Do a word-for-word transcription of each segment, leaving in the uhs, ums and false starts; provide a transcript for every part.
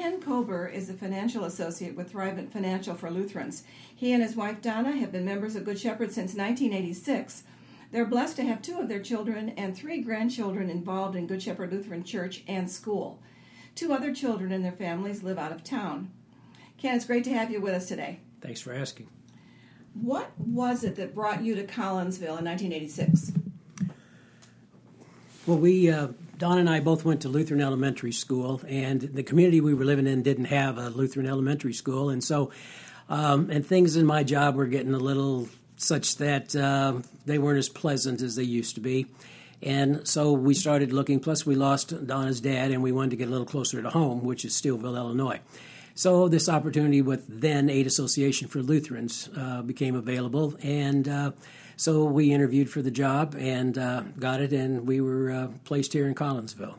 Ken Kober is a financial associate with Thrivent Financial for Lutherans. He and his wife Donna have been members of Good Shepherd since nineteen eighty-six. They're blessed to have two of their children and three grandchildren involved in Good Shepherd Lutheran Church and school. Two other children and their families live out of town. Ken, it's great to have you with us today. Thanks for asking. What was it that brought you to Collinsville in nineteen eighty-six? Well, we, uh, Don and I both went to Lutheran Elementary School, and the community we were living in didn't have a Lutheran Elementary School, and so, um, and things in my job were getting a little such that uh, they weren't as pleasant as they used to be, and so we started looking, plus we lost Donna's dad, and we wanted to get a little closer to home, which is Steelville, Illinois. So this opportunity with then Aid Association for Lutherans uh, became available, and uh, so we interviewed for the job and uh, got it, and we were uh, placed here in Collinsville.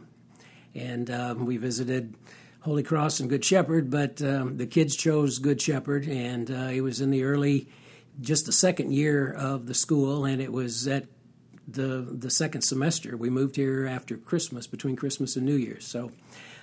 And uh, we visited Holy Cross and Good Shepherd, but um, the kids chose Good Shepherd, and uh, it was in the early, just the second year of the school, and it was at the the second semester. We moved here after Christmas, between Christmas and New Year's. So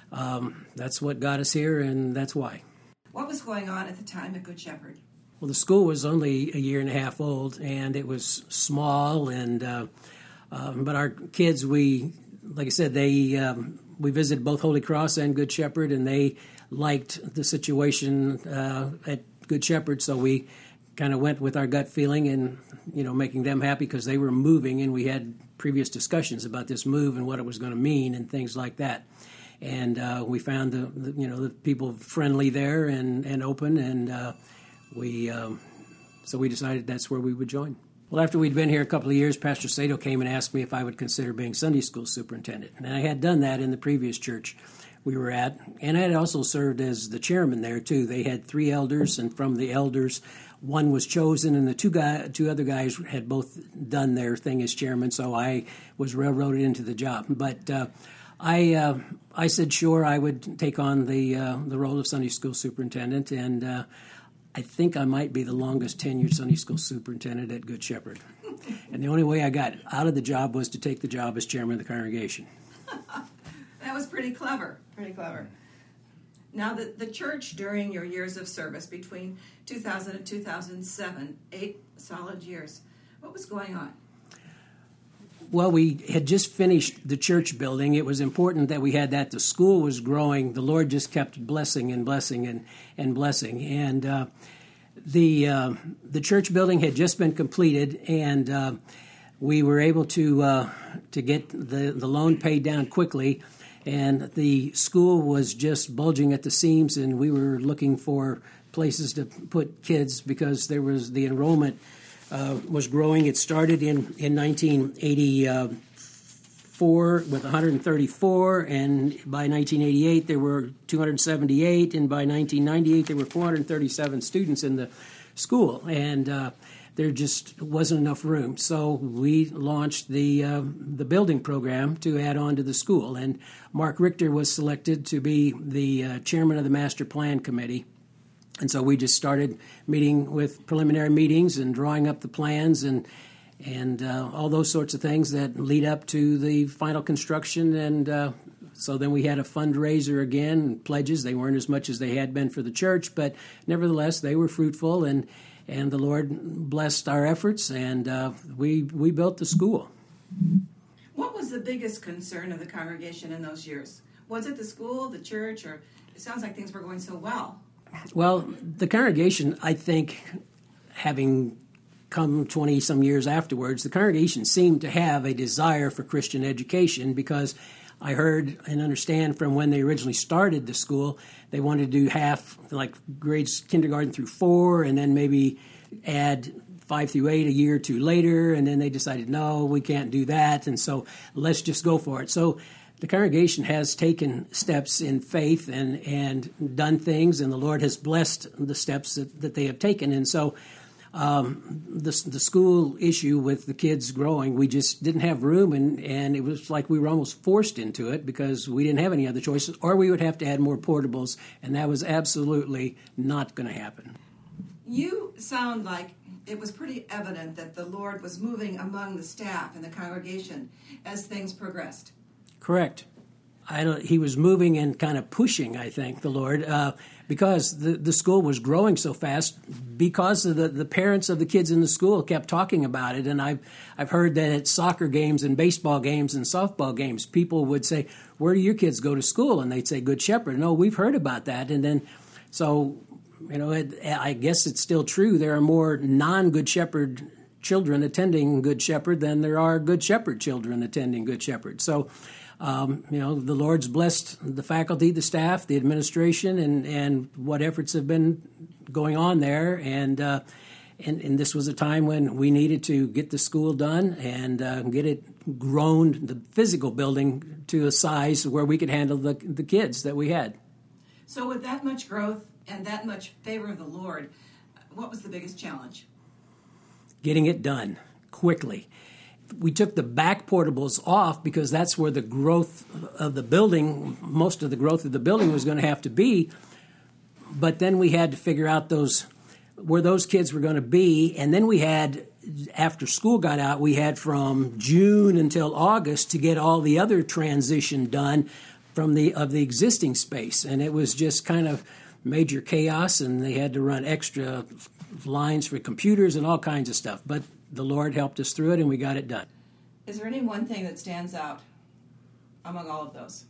um, that's what got us here, and that's why. What was going on at the time at Good Shepherd? Well, the school was only a year and a half old, and it was small. And uh, um, but our kids, we, like I said, they um, we visited both Holy Cross and Good Shepherd, and they liked the situation uh, at Good Shepherd. So we kind of went with our gut feeling, and you know, making them happy because they were moving, and we had previous discussions about this move and what it was going to mean and things like that. And uh, we found the, the you know the people friendly there and and open and. Uh, We um, so we decided that's where we would join. Well, after we'd been here a couple of years, Pastor Sato came and asked me if I would consider being Sunday school superintendent. And I had done that in the previous church we were at. And I had also served as the chairman there, too. They had three elders, and from the elders, one was chosen, and the two guy, two other guys had both done their thing as chairman, so I was railroaded into the job. But uh, I uh, I said, sure, I would take on the, uh, the role of Sunday school superintendent, and uh, I think I might be the longest tenured Sunday school superintendent at Good Shepherd. And the only way I got out of the job was to take the job as chairman of the congregation. That was pretty clever, pretty clever. Now, the, the church during your years of service between two thousand and two thousand seven, eight solid years, what was going on? Well, we had just finished the church building. It was important that we had that. The school was growing. The Lord just kept blessing and blessing and, and blessing. And uh, the uh, the church building had just been completed, and uh, we were able to uh, to get the, the loan paid down quickly. And the school was just bulging at the seams, and we were looking for places to put kids because there was the enrollment Uh, was growing. It started in, in nineteen eighty-four with one hundred thirty-four, and by nineteen eighty-eight there were two hundred seventy-eight, and by nineteen ninety-eight there were four hundred thirty-seven students in the school, and uh, there just wasn't enough room. So we launched the uh, the building program to add on to the school, and Mark Richter was selected to be the uh, chairman of the master plan committee. And so we just started meeting with preliminary meetings and drawing up the plans and and uh, all those sorts of things that lead up to the final construction. And uh, so then we had a fundraiser again, and pledges. They weren't as much as they had been for the church, but nevertheless they were fruitful, and and the Lord blessed our efforts, and uh, we we built the school. What was the biggest concern of the congregation in those years? Was it the school, the church, or it sounds like things were going so well? Well, the congregation, I think, having come twenty-some years afterwards, the congregation seemed to have a desire for Christian education because I heard and understand from when they originally started the school, they wanted to do half, like grades kindergarten through four, and then maybe add five through eight a year or two later, and then they decided, no, we can't do that, and so let's just go for it. So the congregation has taken steps in faith and, and done things, and the Lord has blessed the steps that, that they have taken. And so um, the, the school issue with the kids growing, we just didn't have room, and, and it was like we were almost forced into it because we didn't have any other choices, or we would have to add more portables, and that was absolutely not going to happen. You sound like it was pretty evident that the Lord was moving among the staff and the congregation as things progressed. Correct. I don't. He was moving and kind of pushing, I think, the Lord, uh, because the, the school was growing so fast. Because of the, the parents of the kids in the school kept talking about it, and I've I've heard that at soccer games and baseball games and softball games, people would say, "Where do your kids go to school?" And they'd say, "Good Shepherd." No, we've heard about that, and then so you know, it, I guess it's still true. There are more non-Good Shepherd children attending Good Shepherd than there are Good Shepherd children attending Good Shepherd. So. Um, you know, the Lord's blessed the faculty, the staff, the administration, and, and what efforts have been going on there. And, uh, and and this was a time when we needed to get the school done and uh, get it grown, the physical building, to a size where we could handle the the kids that we had. So with that much growth and that much favor of the Lord, what was the biggest challenge? Getting it done quickly. We took the back portables off because that's where the growth of the building, most of the growth of the building was going to have to be. But then we had to figure out those where those kids were going to be. And then we had, after school got out, we had from June until August to get all the other transition done from the of the existing space. And it was just kind of major chaos, and they had to run extra lines for computers and all kinds of stuff. But the Lord helped us through it, and we got it done. Is there any one thing that stands out among all of those?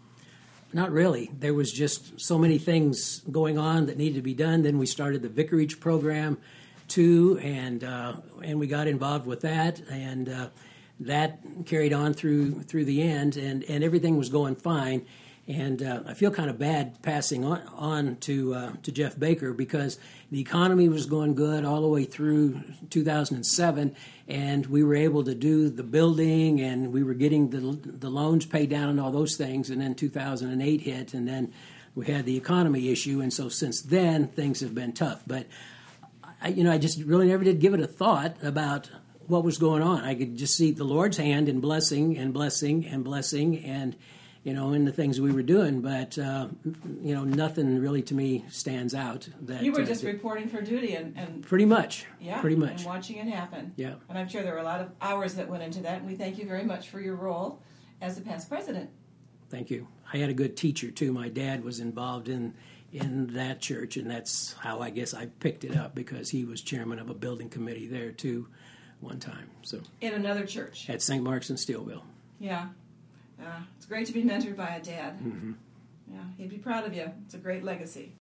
Not really. There was just so many things going on that needed to be done. Then we started the vicarage program, too, and uh, and we got involved with that, and uh, that carried on through through the end, and, and everything was going fine. And uh, I feel kind of bad passing on, on to uh, to Jeff Baker because the economy was going good all the way through two thousand seven, and we were able to do the building, and we were getting the the loans paid down and all those things. And then two thousand eight hit, and then we had the economy issue, and so since then things have been tough. But I, you know, I just really never did give it a thought about what was going on. I could just see the Lord's hand in blessing and blessing and blessing and. You know, in the things we were doing, but, uh, you know, nothing really to me stands out. That You were just uh, reporting for duty and, and... Pretty much. Yeah, pretty much. and watching it happen. Yeah. And I'm sure there were a lot of hours that went into that, and we thank you very much for your role as the past president. Thank you. I had a good teacher, too. My dad was involved in, in that church, and that's how I guess I picked it up, because he was chairman of a building committee there, too, one time. So in another church? At Saint Mark's in Steelville. Yeah. Uh, it's great to be mentored by a dad. Mm-hmm. Yeah, he'd be proud of you. It's a great legacy.